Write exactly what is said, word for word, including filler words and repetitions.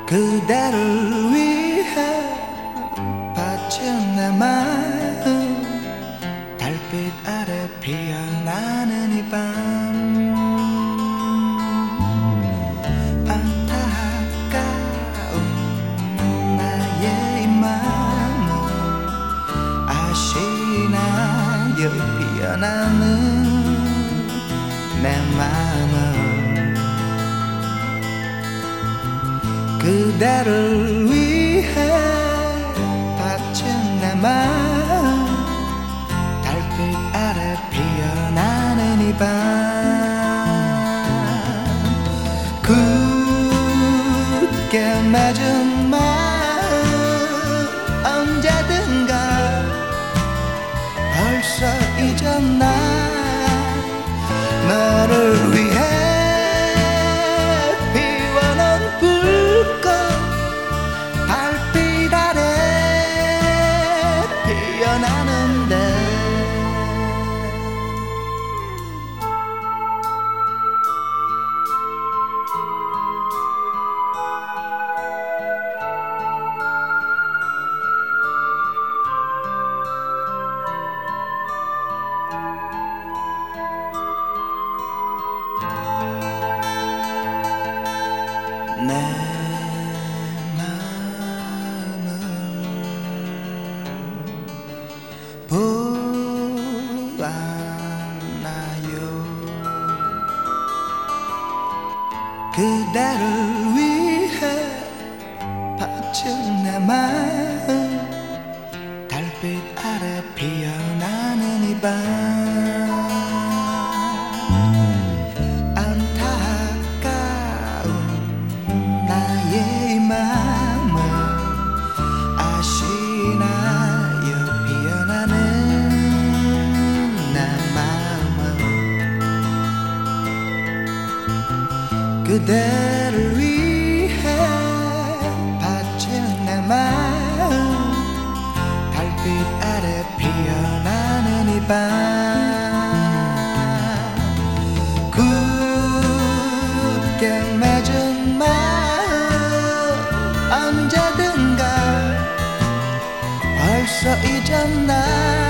그대를 위해 바친 내 마음 달빛 아래 피어나는 이 밤 안타까운 나의 이 맘을 아시나 여기 피어나는 내 마음을 그대를 위해 바친 내 마음 달빛 아래 피어나는 이 밤 굳게 맺은 마음 언제든가 벌써 잊었나 너를 위해 내 마음을 보았나요 그대를 위해 바친 내 마음 달빛 아래 피어나는 이 밤 그대를 위해 바친 내 마음 달빛 아래 피어나는 이 밤 굳게 맺은 마음 언제든가 벌써 잊었나